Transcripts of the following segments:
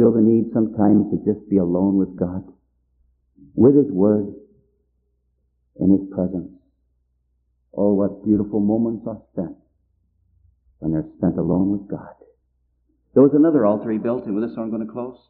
feel the need sometimes to just be alone with God, with His Word, in His presence. Oh, what beautiful moments are spent when they're spent alone with God. There was another altar he built, and with this one I'm going to close.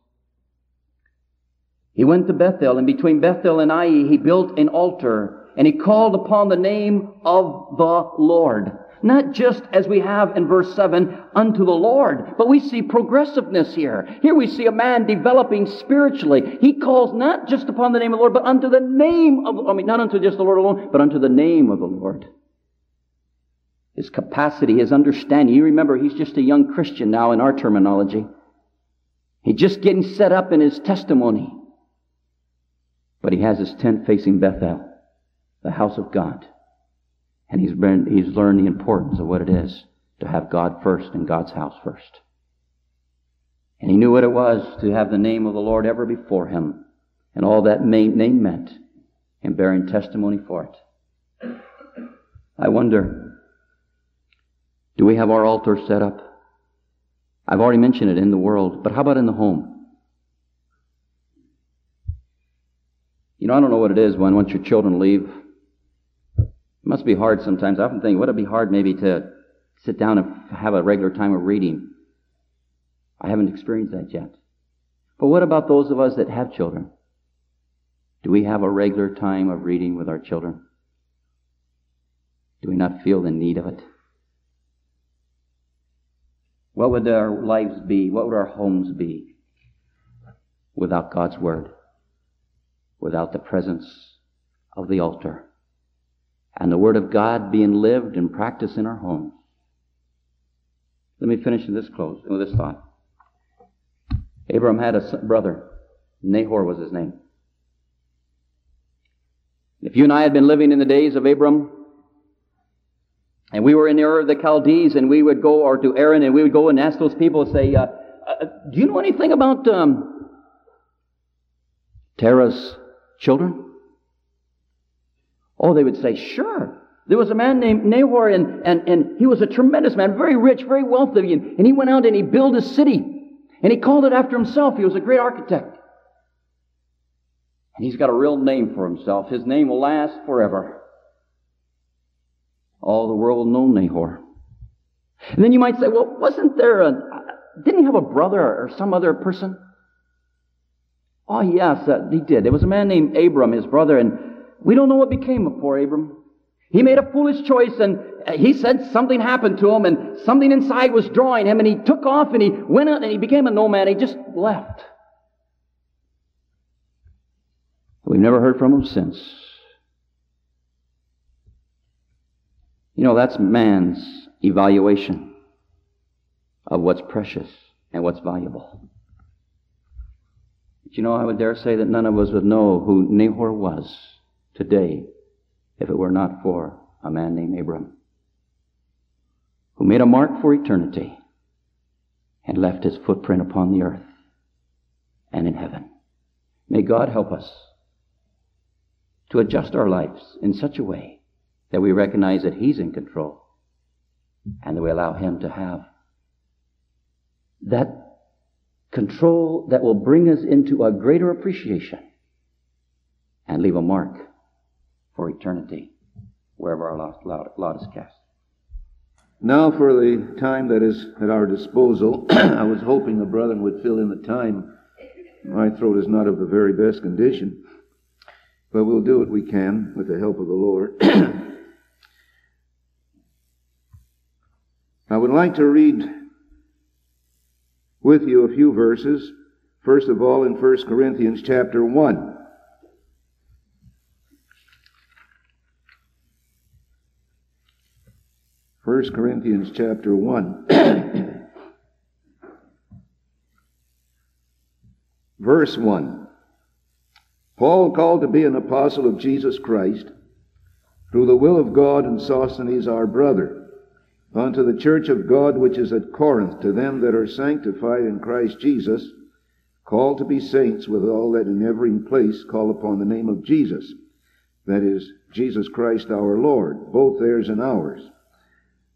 He went to Bethel, and between Bethel and Ai, he built an altar, and he called upon the name of the Lord. Not just as we have in verse 7, unto the Lord, but we see progressiveness here. Here we see a man developing spiritually. He calls not just upon the name of the Lord, but unto the name of, not unto just the Lord alone, but unto the name of the Lord. His capacity, his understanding. You remember, he's just a young Christian now in our terminology. He's just getting set up in his testimony. But he has his tent facing Bethel, the house of God. And he's learned the importance of what it is to have God first and God's house first. And he knew what it was to have the name of the Lord ever before him, and all that name meant, and bearing testimony for it. I wonder, do we have our altar set up? I've already mentioned it in the world, but how about in the home? You know, I don't know what it is when once your children leave. It must be hard sometimes. I often think, would it be hard maybe to sit down and have a regular time of reading? I haven't experienced that yet. But what about those of us that have children? Do we have a regular time of reading with our children? Do we not feel the need of it? What would our lives be? What would our homes be without God's Word? Without the presence of the altar? And the Word of God being lived and practiced in our homes. Let me finish with this thought. Abram had a brother. Nahor was his name. If you and I had been living in the days of Abram, and we were in Ur of the Chaldees, and we would go, or to Aaron, and we would go and ask those people and say, do you know anything about Terah's children? Oh, they would say, sure. There was a man named Nahor, and he was a tremendous man, very rich, very wealthy, and he went out and he built a city, and he called it after himself. He was a great architect. And he's got a real name for himself. His name will last forever. All the world will know Nahor. And then you might say, well, didn't he have a brother or some other person? Oh, yes, he did. There was a man named Abram, his brother, and we don't know what became of poor Abram. He made a foolish choice, and he said something happened to him, and something inside was drawing him, and he took off, and he went out, and he became a nomad. He just left. We've never heard from him since. You know, that's man's evaluation of what's precious and what's valuable. But you know, I would dare say that none of us would know who Nahor was today if it were not for a man named Abram, who made a mark for eternity and left his footprint upon the earth and in heaven. May God help us to adjust our lives in such a way that we recognize that He's in control and that we allow Him to have that control that will bring us into a greater appreciation and leave a mark for eternity wherever our lot is cast. Now for the time that is at our disposal, I was hoping the brethren would fill in the time. My throat is not of the very best condition, but we'll do what we can with the help of the Lord. I would like to read with you a few verses. First of all, in 1 Corinthians chapter 1. First Corinthians chapter 1. Verse 1. Paul, called to be an apostle of Jesus Christ, through the will of God, and Sosthenes our brother, unto the church of God which is at Corinth, to them that are sanctified in Christ Jesus, called to be saints, with all that in every place call upon the name of Jesus, that is, Jesus Christ our Lord, both theirs and ours.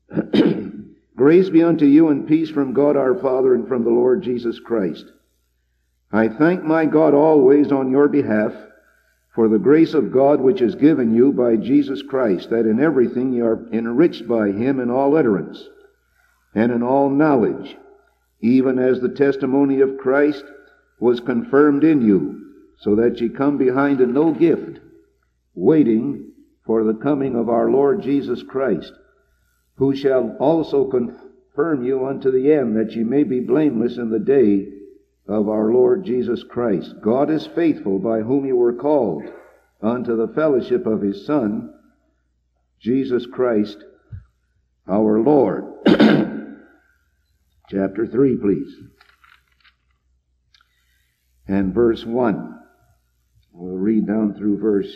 Grace be unto you and peace from God our Father and from the Lord Jesus Christ. I thank my God always on your behalf for the grace of God which is given you by Jesus Christ, that in everything you are enriched by him in all utterance and in all knowledge, even as the testimony of Christ was confirmed in you, so that ye come behind in no gift, waiting for the coming of our Lord Jesus Christ, who shall also confirm you unto the end, that ye may be blameless in the day of our Lord Jesus Christ. God is faithful, by whom you were called unto the fellowship of his Son, Jesus Christ our Lord. Chapter 3, please. And verse 1. We'll read down through verse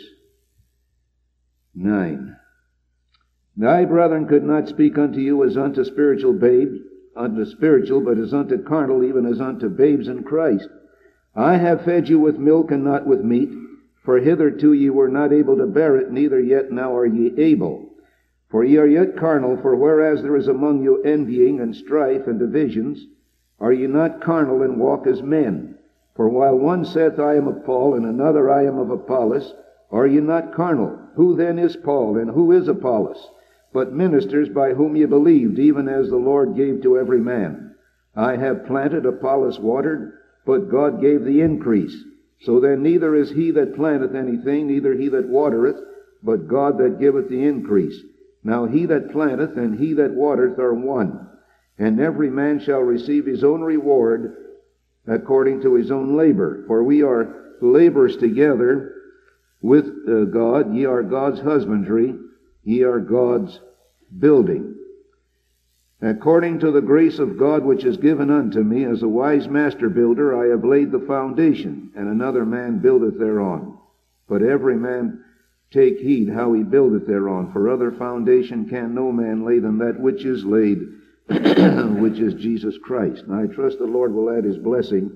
9. I, brethren, could not speak unto you as unto spiritual, but as unto carnal, even as unto babes in Christ. I have fed you with milk and not with meat, for hitherto ye were not able to bear it, neither yet now are ye able. For ye are yet carnal, for whereas there is among you envying and strife and divisions, are ye not carnal and walk as men? For while one saith, I am of Paul, and another, I am of Apollos, are ye not carnal? Who then is Paul, and who is Apollos? But ministers by whom ye believed, even as the Lord gave to every man. I have planted, Apollos watered, but God gave the increase. So then neither is he that planteth anything, neither he that watereth, but God that giveth the increase. Now he that planteth and he that watereth are one, and every man shall receive his own reward according to his own labor. For we are laborers together with God. Ye are God's husbandry, ye are God's building. According to the grace of God which is given unto me, as a wise master builder, I have laid the foundation, and another man buildeth thereon. But every man take heed how he buildeth thereon, for other foundation can no man lay than that which is laid, which is Jesus Christ. And I trust the Lord will add his blessing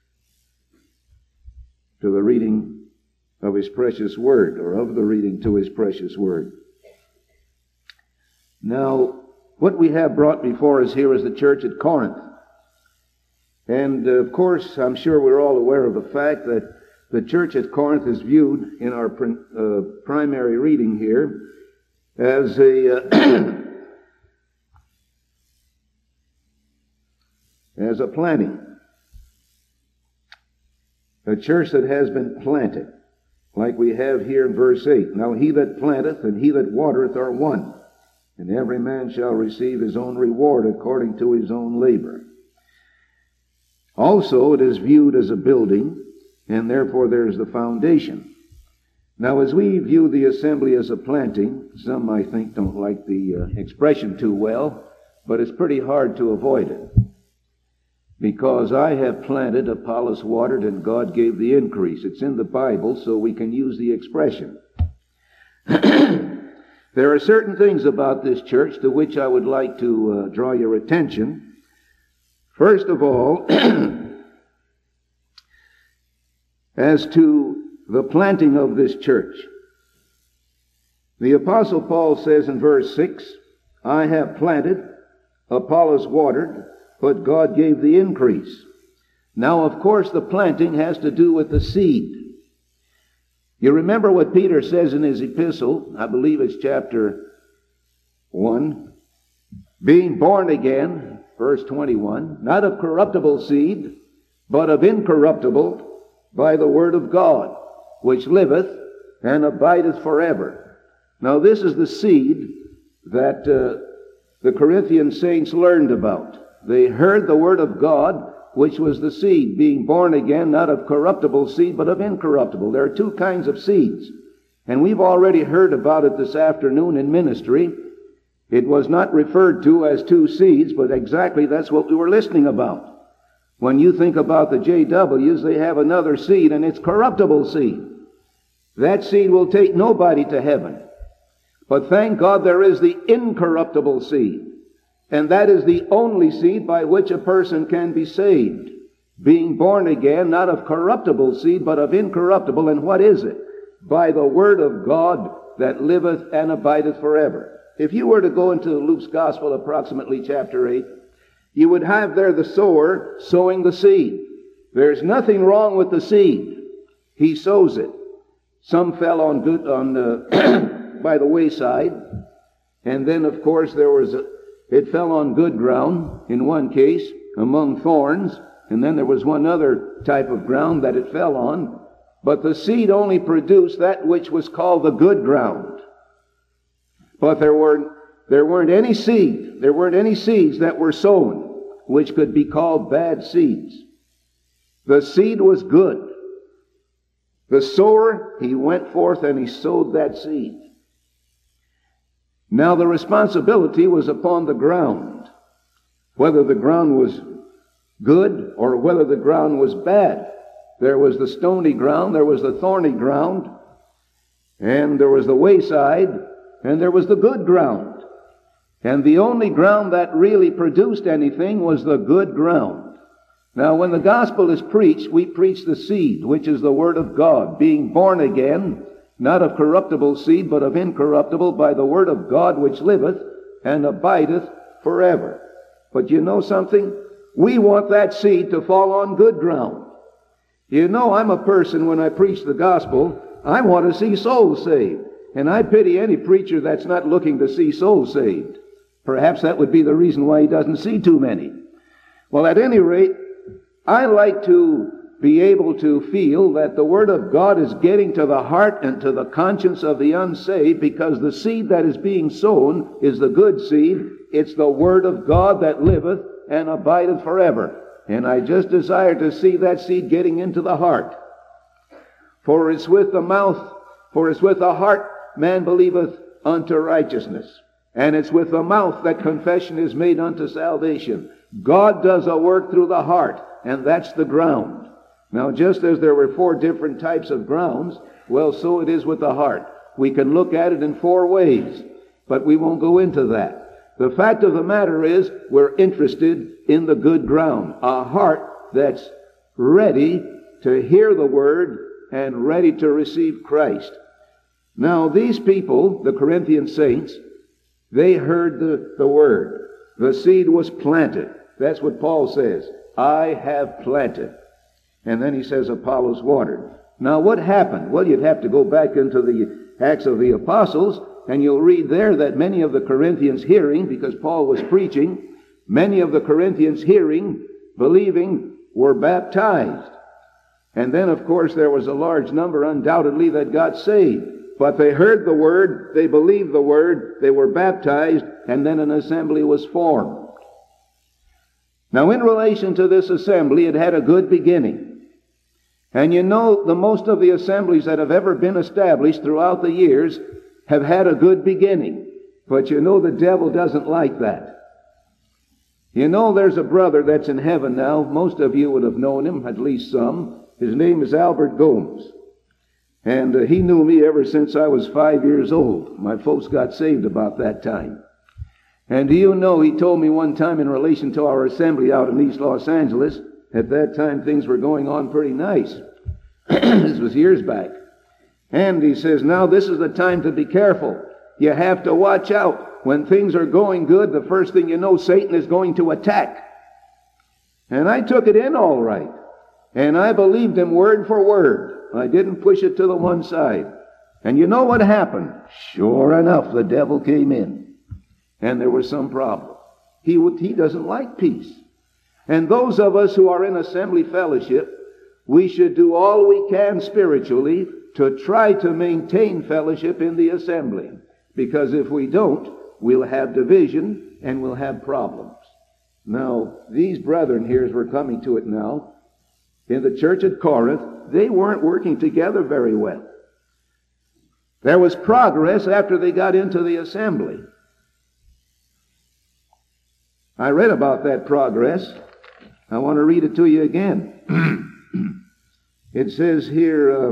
to the reading of his precious word, or of the reading to his precious word. Now, what we have brought before us here is the church at Corinth. And, of course, I'm sure we're all aware of the fact that the church at Corinth is viewed in our primary reading here as as a planting. A church that has been planted, like we have here in verse 8. Now he that planteth and he that watereth are one, and every man shall receive his own reward according to his own labor. Also, it is viewed as a building, and therefore there is the foundation. Now, as we view the assembly as a planting, some, I think, don't like the expression too well, but it's pretty hard to avoid it. Because I have planted, Apollos watered, and God gave the increase. It's in the Bible, so we can use the expression. There are certain things about this church to which I would like to draw your attention. First of all, as to the planting of this church. The Apostle Paul says in verse 6, I have planted, Apollos watered, but God gave the increase. Now, of course, the planting has to do with the seed. You remember what Peter says in his epistle, I believe it's chapter 1, being born again, verse 21, not of corruptible seed, but of incorruptible, by the word of God, which liveth and abideth forever. Now this is the seed that the Corinthian saints learned about. They heard the word of God, which was the seed, being born again, not of corruptible seed, but of incorruptible. There are two kinds of seeds. And we've already heard about it this afternoon in ministry. It was not referred to as two seeds, but exactly that's what we were listening about. When you think about the JWs, they have another seed, and it's corruptible seed. That seed will take nobody to heaven. But thank God there is the incorruptible seed. And that is the only seed by which a person can be saved. Being born again, not of corruptible seed, but of incorruptible. And what is it? By the word of God that liveth and abideth forever. If you were to go into Luke's Gospel, approximately chapter 8, you would have there the sower sowing the seed. There's nothing wrong with the seed. He sows it. Some fell on by the wayside, and then of course it fell on good ground in one case among thorns, and then there was one other type of ground that it fell on. But the seed only produced that which was called the good ground. But there weren't any seeds that were sown which could be called bad seeds. The seed was good. The sower, he went forth and he sowed that seed. Now the responsibility was upon the ground, whether the ground was good or whether the ground was bad. There was the stony ground, there was the thorny ground, and there was the wayside, and there was the good ground. And the only ground that really produced anything was the good ground. Now, when the gospel is preached, we preach the seed, which is the word of God, being born again, not of corruptible seed, but of incorruptible, by the word of God, which liveth and abideth forever. But you know something? We want that seed to fall on good ground. You know, I'm a person, when I preach the gospel, I want to see souls saved. And I pity any preacher that's not looking to see souls saved. Perhaps that would be the reason why he doesn't see too many. Well, at any rate, I like to be able to feel that the Word of God is getting to the heart and to the conscience of the unsaved, because the seed that is being sown is the good seed. It's the Word of God that liveth and abideth forever. And I just desire to see that seed getting into the heart. For it's with the heart man believeth unto righteousness. And it's with the mouth that confession is made unto salvation. God does a work through the heart, and that's the ground. Now, just as there were 4 different types of grounds, well, so it is with the heart. We can look at it in 4 ways, but we won't go into that. The fact of the matter is, we're interested in the good ground, a heart that's ready to hear the word and ready to receive Christ. Now, these people, the Corinthian saints, they heard the word. The seed was planted. That's what Paul says. I have planted. And then he says Apollos watered. Now what happened? Well, you'd have to go back into the Acts of the Apostles, and you'll read there that many of the Corinthians hearing, because Paul was preaching, many of the Corinthians hearing, believing, were baptized. And then, of course, there was a large number, undoubtedly, that got saved. But they heard the word, they believed the word, they were baptized, and then an assembly was formed. Now, in relation to this assembly, it had a good beginning. And you know, the most of the assemblies that have ever been established throughout the years have had a good beginning. But you know, the devil doesn't like that. You know, there's a brother that's in heaven now. Most of you would have known him, at least some. His name is Albert Gomes. And he knew me ever since I was 5 years old. My folks got saved about that time. And do you know, he told me one time in relation to our assembly out in East Los Angeles, at that time things were going on pretty nice. This was years back. And he says, now this is the time to be careful. You have to watch out. When things are going good, the first thing you know, Satan is going to attack. And I took it in all right. And I believed him word for word. I didn't push it to the one side. And you know what happened? Sure enough, the devil came in. And there was some problem. He doesn't like peace. And those of us who are in assembly fellowship, we should do all we can spiritually to try to maintain fellowship in the assembly. Because if we don't, we'll have division and we'll have problems. Now, these brethren here, as we're coming to it now, in the church at Corinth, they weren't working together very well. There was progress after they got into the assembly. I read about that progress. I want to read it to you again. It says here,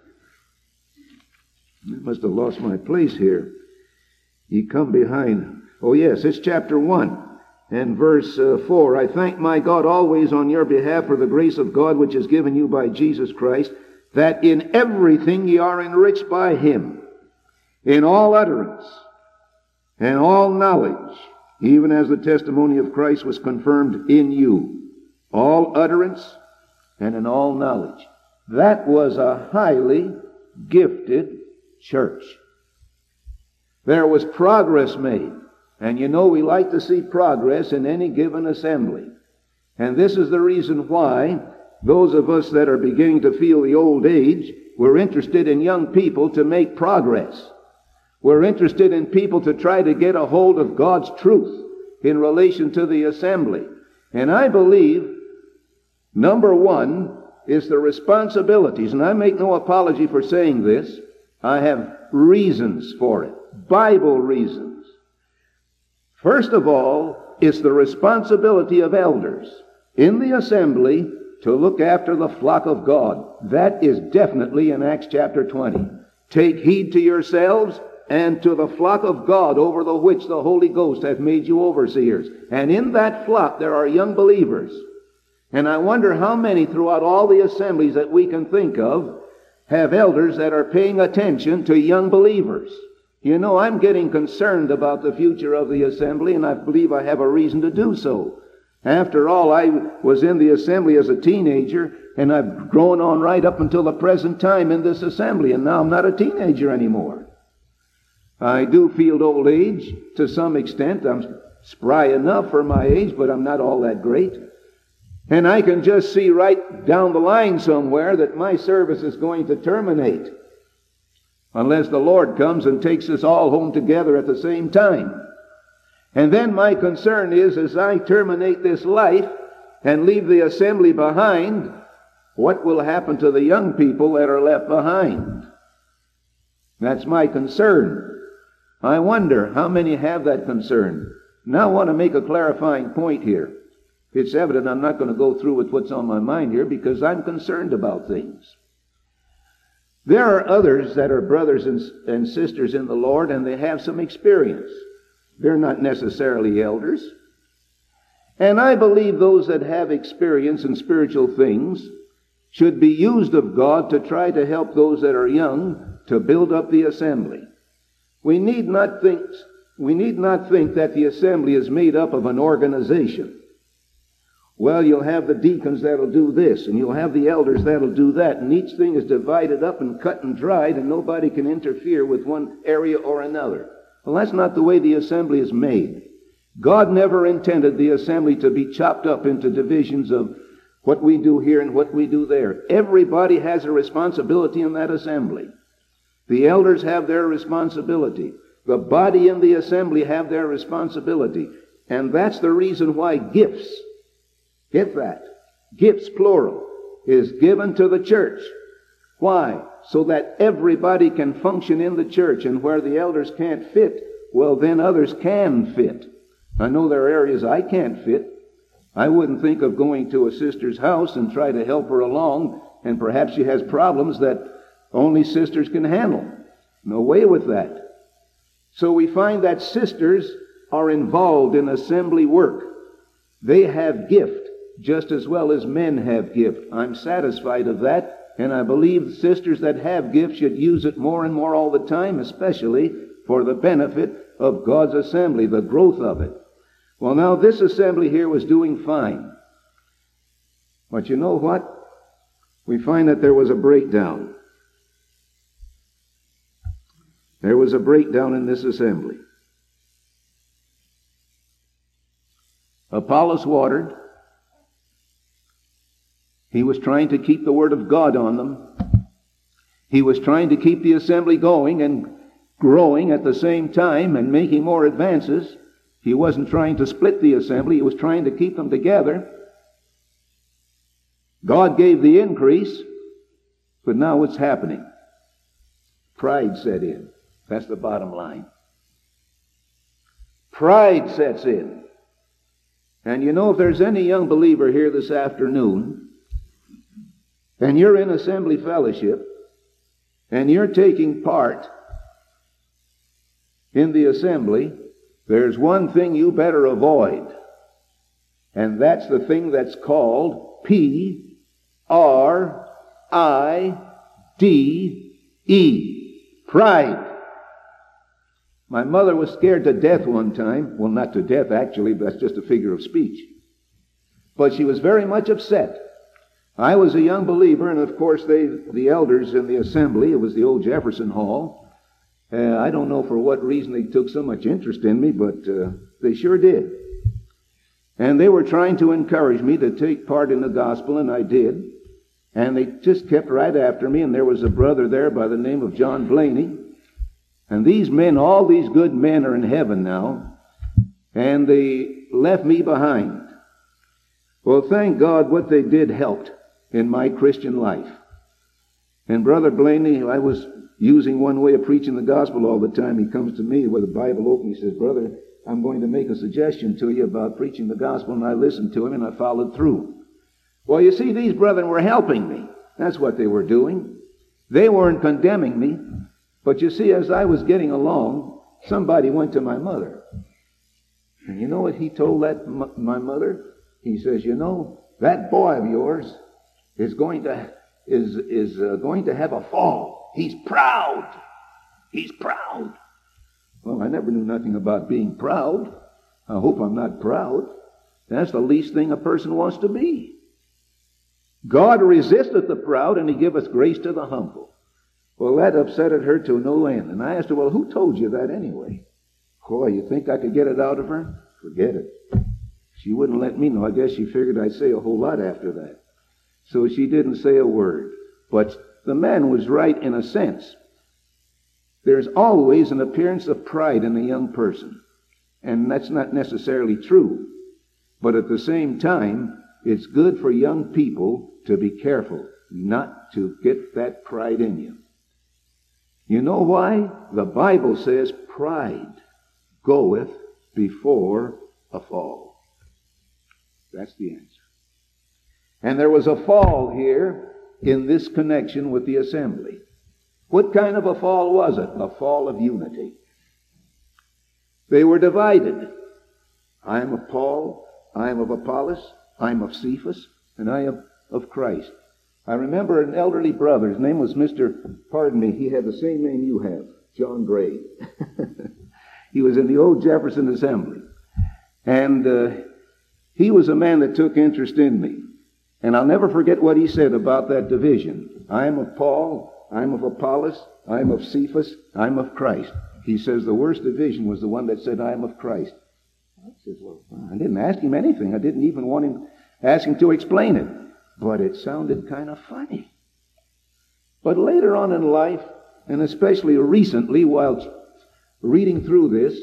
I must have lost my place here. He come behind. Oh yes, it's chapter 1 and verse 4. I thank my God always on your behalf for the grace of God which is given you by Jesus Christ, that in everything ye are enriched by him, in all utterance and all knowledge, even as the testimony of Christ was confirmed in you. All utterance, and in all knowledge. That was a highly gifted church. There was progress made. And you know we like to see progress in any given assembly. And this is the reason why those of us that are beginning to feel the old age, we're interested in young people to make progress. We're interested in people to try to get a hold of God's truth in relation to the assembly. And I believe, number one, is the responsibilities. And I make no apology for saying this. I have reasons for it. Bible reasons. First of all, it's the responsibility of elders in the assembly to look after the flock of God. That is definitely in Acts chapter 20. Take heed to yourselves and to the flock of God over the which the Holy Ghost hath made you overseers. And in that flock there are young believers. And I wonder how many throughout all the assemblies that we can think of have elders that are paying attention to young believers. You know, I'm getting concerned about the future of the assembly, and I believe I have a reason to do so. After all, I was in the assembly as a teenager, and I've grown on right up until the present time in this assembly, and now I'm not a teenager anymore. I do feel old age to some extent. I'm spry enough for my age, but I'm not all that great. And I can just see right down the line somewhere that my service is going to terminate, unless the Lord comes and takes us all home together at the same time. And then my concern is, as I terminate this life and leave the assembly behind, what will happen to the young people that are left behind? That's my concern. I wonder how many have that concern. Now I want to make a clarifying point here. It's evident I'm not going to go through with what's on my mind here because I'm concerned about things. There are others that are brothers and sisters in the Lord, and they have some experience. They're not necessarily elders. And I believe those that have experience in spiritual things should be used of God to try to help those that are young to build up the assembly. We need not think that the assembly is made up of an organization. Well, you'll have the deacons that'll do this, and you'll have the elders that'll do that, and each thing is divided up and cut and dried, and nobody can interfere with one area or another. Well, that's not the way the assembly is made. God never intended the assembly to be chopped up into divisions of what we do here and what we do there. Everybody has a responsibility in that assembly. The elders have their responsibility. The body in the assembly have their responsibility. And that's the reason why gifts, get that, gifts plural, is given to the church. Why? So that everybody can function in the church, and where the elders can't fit, well, then others can fit. I know there are areas I can't fit. I wouldn't think of going to a sister's house and try to help her along, and perhaps she has problems that only sisters can handle. No way with that. So we find that sisters are involved in assembly work. They have gift just as well as men have gift. I'm satisfied of that, and I believe sisters that have gift should use it more and more all the time, especially for the benefit of God's assembly, the growth of it. Well, now this assembly here was doing fine. But you know what? We find that there was a breakdown. There was a breakdown in this assembly. Apollos watered. He was trying to keep the Word of God on them. He was trying to keep the assembly going and growing at the same time and making more advances. He wasn't trying to split the assembly. He was trying to keep them together. God gave the increase, but now what's happening? Pride set in. That's the bottom line. Pride sets in. And you know, if there's any young believer here this afternoon, and you're in assembly fellowship, and you're taking part in the assembly, there's one thing you better avoid. And that's the thing that's called P-R-I-D-E. Pride. My mother was scared to death one time. Well, not to death, actually, but that's just a figure of speech. But she was very much upset I was a young believer, and of course the elders in the assembly, it was the old Jefferson Hall. I don't know for what reason they took so much interest in me, but they sure did. And they were trying to encourage me to take part in the gospel, and I did. And they just kept right after me, and there was a brother there by the name of John Blaney. And these men, all these good men, are in heaven now, and they left me behind. Well, thank God what they did helped in my Christian life. And Brother Blaney, I was using one way of preaching the gospel all the time. He comes to me with a Bible open. He says, "Brother, I'm going to make a suggestion to you about preaching the gospel." And I listened to him and I followed through. Well, you see, these brethren were helping me. That's what they were doing. They weren't condemning me. But you see, as I was getting along, somebody went to my mother. And you know what he told my mother? He says, "You know, that boy of yours is going to have a fall. He's proud. He's proud." Well, I never knew nothing about being proud. I hope I'm not proud. That's the least thing a person wants to be. God resisteth the proud, and he giveth grace to the humble. Well, that upsetted her to no end. And I asked her, "Well, who told you that anyway?" "Boy, you think I could get it out of her?" Forget it. She wouldn't let me know. I guess she figured I'd say a whole lot after that. So she didn't say a word. But the man was right in a sense. There's always an appearance of pride in a young person. And that's not necessarily true. But at the same time, it's good for young people to be careful not to get that pride in you. You know why? The Bible says pride goeth before a fall. That's the answer. And there was a fall here in this connection with the assembly. What kind of a fall was it? A fall of unity. They were divided. I am of Paul, I am of Apollos, I am of Cephas, and I am of Christ. I remember an elderly brother. His name was he had the same name you have, John Gray. He was in the old Jefferson Assembly. And he was a man that took interest in me. And I'll never forget what he said about that division. I am of Paul, I am of Apollos, I am of Cephas, I am of Christ. He says the worst division was the one that said, "I am of Christ." I says, "Well, I didn't ask him anything. I didn't even ask him to explain it. But it sounded kind of funny." But later on in life, and especially recently while reading through this,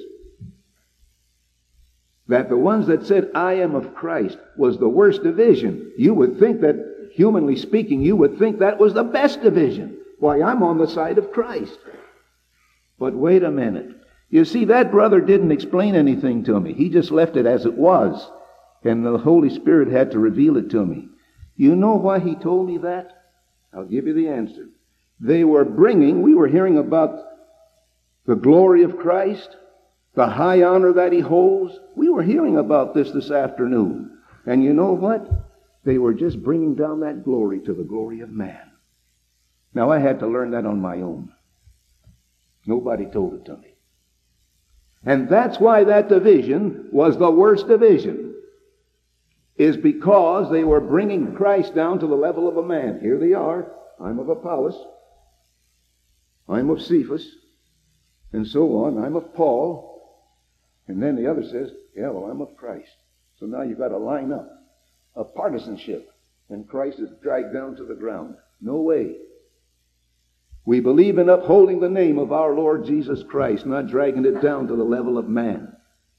that the ones that said, "I am of Christ," was the worst division. You would think that, humanly speaking, you would think that was the best division. Why, I'm on the side of Christ. But wait a minute. You see, that brother didn't explain anything to me. He just left it as it was. And the Holy Spirit had to reveal it to me. You know why he told me that? I'll give you the answer. We were hearing about the glory of Christ, the high honor that he holds. We were hearing about this afternoon. And you know what? They were just bringing down that glory to the glory of man. Now, I had to learn that on my own. Nobody told it to me. And that's why that division was the worst division, is because they were bringing Christ down to the level of a man. Here they are. I'm of Apollos. I'm of Cephas. And so on. I'm of Paul. And then the other says, "Yeah, well, I'm of Christ." So now you've got to line up a partisanship. And Christ is dragged down to the ground. No way. We believe in upholding the name of our Lord Jesus Christ, not dragging it down to the level of man.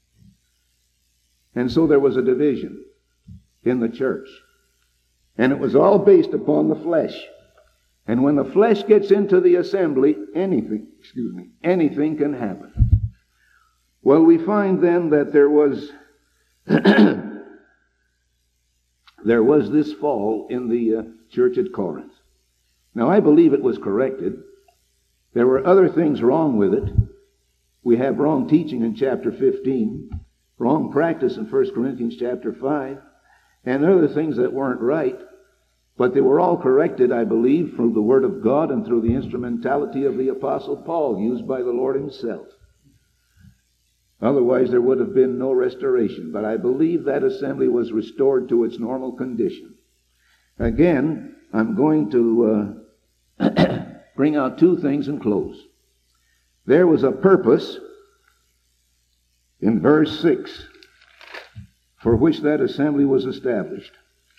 And so there was a division in the church. And it was all based upon the flesh. And when the flesh gets into the assembly, anything can happen. Well, we find then that there was this fall in the church at Corinth. Now, I believe it was corrected. There were other things wrong with it. We have wrong teaching in chapter 15, wrong practice in 1 Corinthians chapter 5, and other things that weren't right. But they were all corrected, I believe, through the Word of God and through the instrumentality of the Apostle Paul, used by the Lord himself. Otherwise, there would have been no restoration. But I believe that assembly was restored to its normal condition. Again, I'm going to bring out two things and close. There was a purpose in verse 6 for which that assembly was established.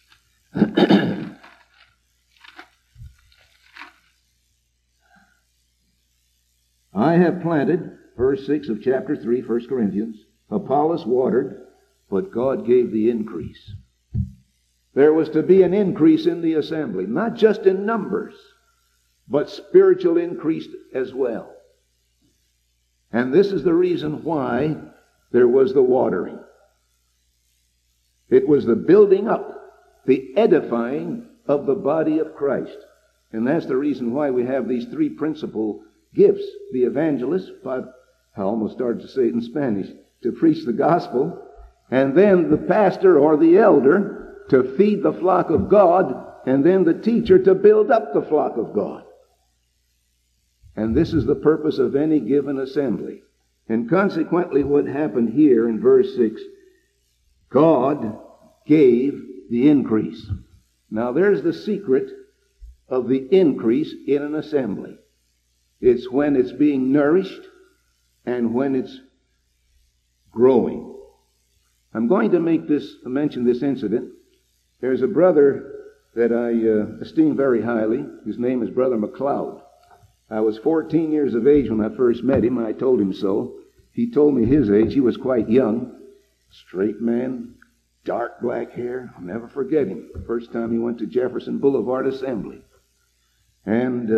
I have planted, verse 6 of chapter 3, 1 Corinthians, Apollos watered, but God gave the increase. There was to be an increase in the assembly, not just in numbers, but spiritual increase as well. And this is the reason why there was the watering. It was the building up, the edifying of the body of Christ. And that's the reason why we have these three principal gifts. The evangelist, I almost started to say it in Spanish, to preach the gospel, and then the pastor or the elder to feed the flock of God, and then the teacher to build up the flock of God. And this is the purpose of any given assembly. And consequently, what happened here in verse 6, God gave the increase. Now there's the secret of the increase in an assembly. It's when it's being nourished and when it's growing. I'm going to mention this incident. There's a brother that I esteem very highly. His name is Brother McLeod. I was 14 years of age when I first met him, and I told him so. He told me his age. He was quite young. Straight man, dark black hair. I'll never forget him. The first time he went to Jefferson Boulevard Assembly. And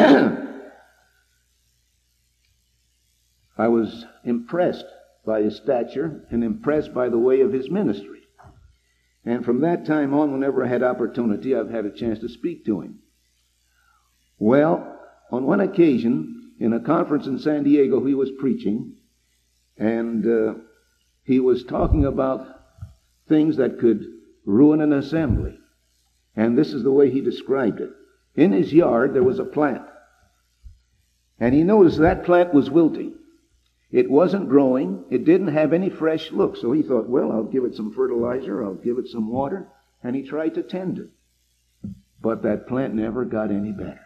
I was impressed by his stature and impressed by the way of his ministry. And from that time on, whenever I had opportunity, I've had a chance to speak to him. Well, on one occasion, in a conference in San Diego, he was preaching, and he was talking about things that could ruin an assembly. And this is the way he described it. In his yard, there was a plant. And he noticed that plant was wilting. It wasn't growing. It didn't have any fresh look. So he thought, well, I'll give it some fertilizer. I'll give it some water. And he tried to tend it. But that plant never got any better.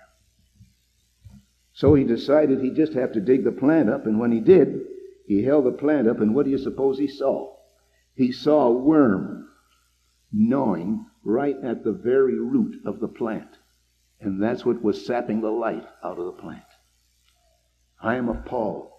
So he decided he'd just have to dig the plant up. And when he did, he held the plant up. And what do you suppose he saw? He saw a worm gnawing right at the very root of the plant. And that's what was sapping the life out of the plant. I am of Paul.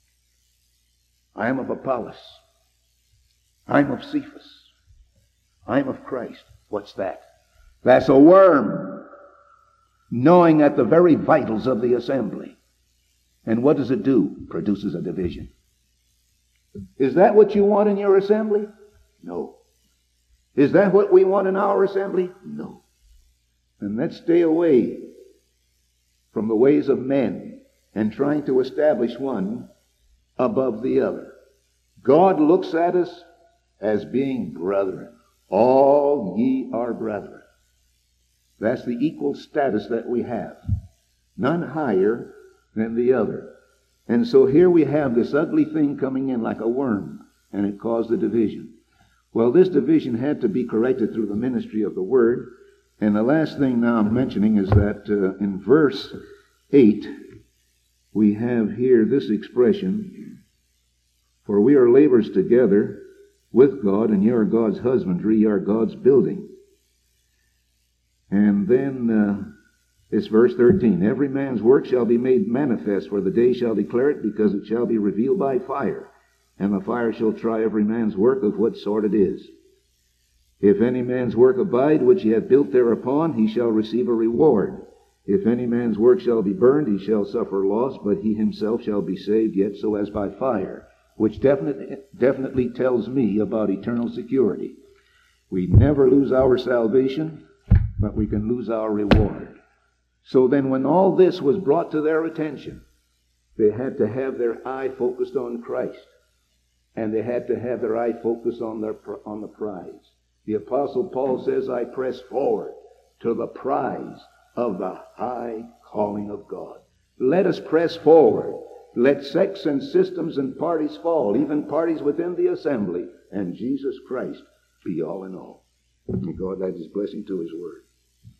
I am of Apollos. I am of Cephas. I am of Christ. What's that? That's a worm gnawing at the very vitals of the assembly. And what does it do? Produces a division. Is that what you want in your assembly? No. Is that what we want in our assembly? No. And let's stay away from the ways of men and trying to establish one above the other. God looks at us as being brethren. All ye are brethren. That's the equal status that we have. None higher than the other. And so here we have this ugly thing coming in like a worm, and it caused a division. Well, this division had to be corrected through the ministry of the Word. And the last thing now I'm mentioning is that in verse 8, we have here this expression, for we are laborers together with God, and ye are God's husbandry, ye are God's building. And then it's verse 13. Every man's work shall be made manifest, for the day shall declare it, because it shall be revealed by fire. And the fire shall try every man's work of what sort it is. If any man's work abide, which he hath built thereupon, he shall receive a reward. If any man's work shall be burned, he shall suffer loss, but he himself shall be saved, yet so as by fire. Which definitely tells me about eternal security. We never lose our salvation, but we can lose our reward. So then when all this was brought to their attention, they had to have their eye focused on Christ. And they had to have their eye focused on the prize. The Apostle Paul says, I press forward to the prize of the high calling of God. Let us press forward. Let sects and systems and parties fall, even parties within the assembly, and Jesus Christ be all in all. May God add his blessing to his word.